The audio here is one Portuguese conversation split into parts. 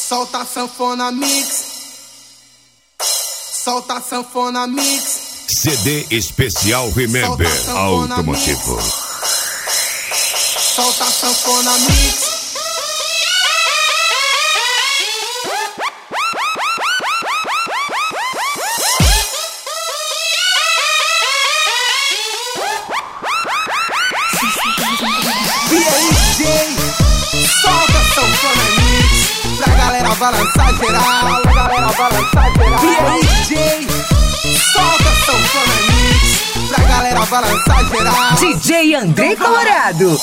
Solta a sanfona mix. Solta a sanfona mix. CD especial Remember Automotivo. Solta a sanfona mix. E aí, DJ, solta a sanfona mix pra galera balançar geral. E aí, DJ, solta a sanfona mix pra galera balançar geral. DJ Andrei Colorado.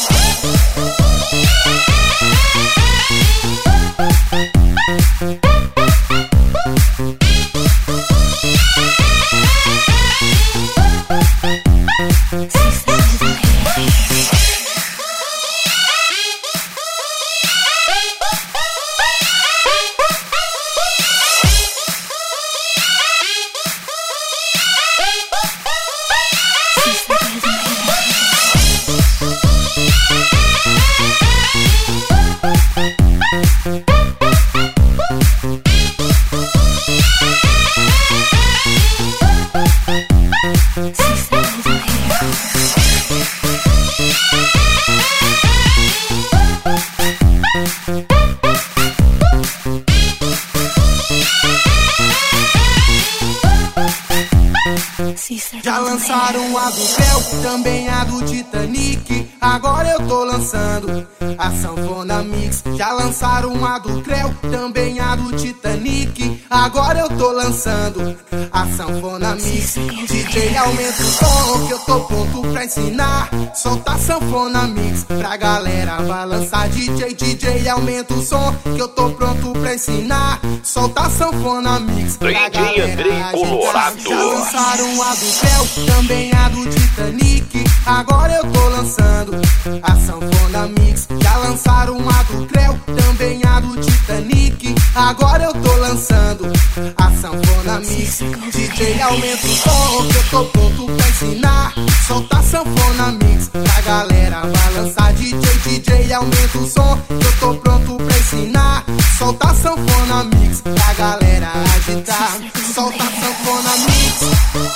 Já lançaram a do Céu, também a do Titanic. Agora eu tô lançando a sanfona mix. Já lançaram a do Creu, também a do Titanic. Agora eu tô lançando a sanfona mix. DJ, aumenta o som que eu tô pronto pra ensinar. Solta a sanfona mix pra galera balançar. DJ, aumenta o som que eu tô pronto pra ensinar. Solta a sanfona mix pra galera Andrei Colorado. Já lançaram a do Céu, também a do Titanic. Agora eu tô lançando a sanfona mix. Já lançaram a do Creu, também a do Titanic. Agora eu tô lançando a sanfona mix. DJ, aumenta o som que eu tô pronto pra ensinar. Solta a sanfona mix pra galera balançar. DJ, aumenta o som que eu tô pronto pra ensinar. Solta a sanfona mix pra galera agitar. Solta a sanfona mix.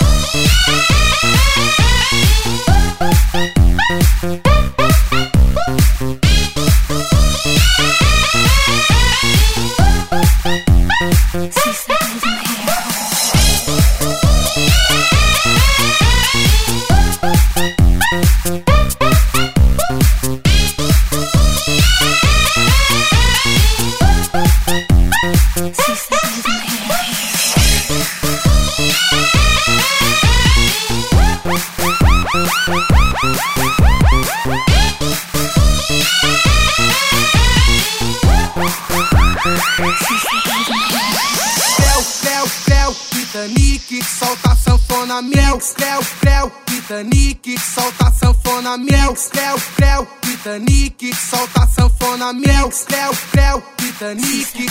Creu, Titanic, solta a sanfona mix. Creu, Titanic, solta a sanfona mix. Creu, Titanic, solta a sanfona mix. Creu, Titanic.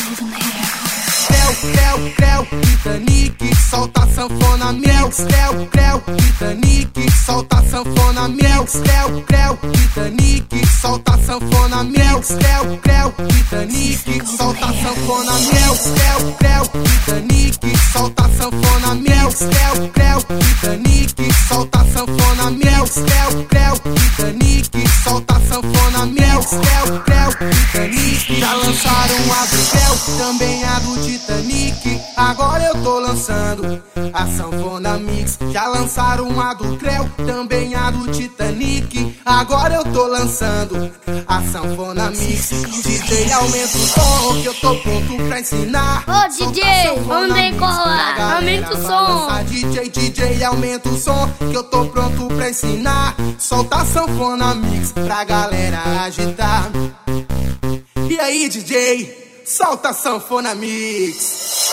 Creu, Titanic, solta a sanfona mix. Creu, Titanic, solta a sanfona mix. Creu, Titanic, solta a sanfona mix. Creu, Titanic, solta a sanfona mix. Creu, Titanic, solta a sanfona mix. Creu, Titanic, solta a sanfona mix. Creu, Titanic, solta a sanfona mix. Creu, Titanic. Já lançaram a do Céu, também a do Titanic. Agora eu tô lançando a sanfona mix. Já lançaram a do Creu, também a do Titanic. Agora eu tô lançando a sanfona mix. DJ, aumenta o som que eu tô pronto pra ensinar. Ô DJ, Andrei Colorado, aumenta o som. DJ, aumenta o som que eu tô pronto pra ensinar. Solta a sanfona mix pra galera agitar. E aí, DJ, solta a sanfona mix.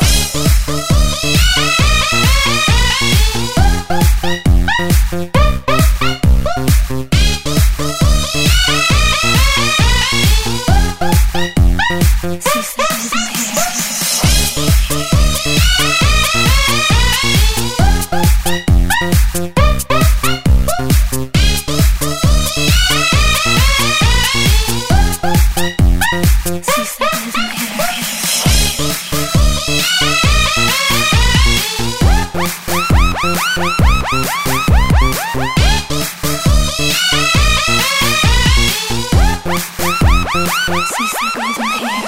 See circles in the air.